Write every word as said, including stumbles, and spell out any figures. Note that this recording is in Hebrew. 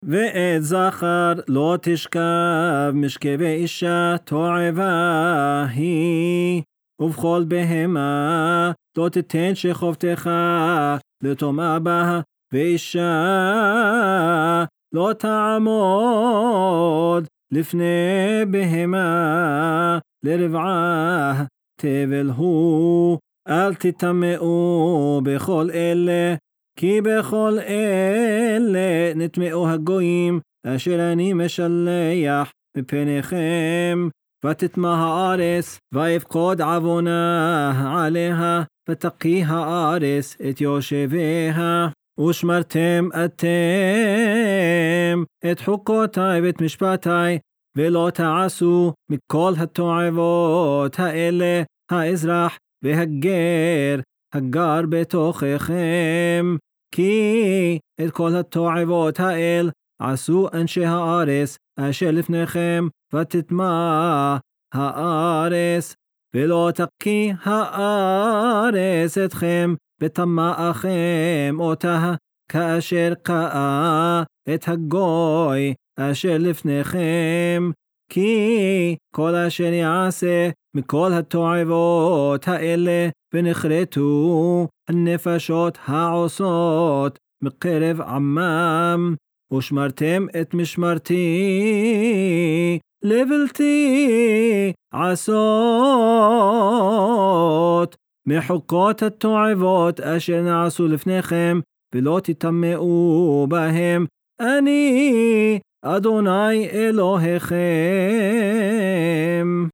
ואת זכר לא תשכב משכבי אישה תועבה היא, ובכל בהמה לא תתן שכבתך לטומאה בה, ואישה לא תעמוד לפני בהמה לרבעה, תבל הוא אל תטמאו בכל אלה, כי בכל אלה נטמאו הגויים אשר אני משלח מפניכם. ותטמא הארץ ויפקוד עוונה עליה, ותקיא הארץ את יושביה. ושמרתם אתם את חוקותי ואת משפטי, ולא תעשו מכל התועבות האלה האזרח והגר הגר בתוככם, כי את כל התועבות האל עשו אנשי הארץ אשר לפניכם, ותטמא הארץ. ולא תקיא הארץ אתכם בטמאכם אותה, כאשר קאה את הגוי אשר לפניכם, כי כל אשר יעשה מכל התועבות האלה ונחרטו הנפשות העושות מקרב עמם. ושמרתם את משמרתי לבלתי עשות מחוקות התועבות אשר נעשו לפניכם, ולא תטמאו בהם, אני אדוני אלוהיכם.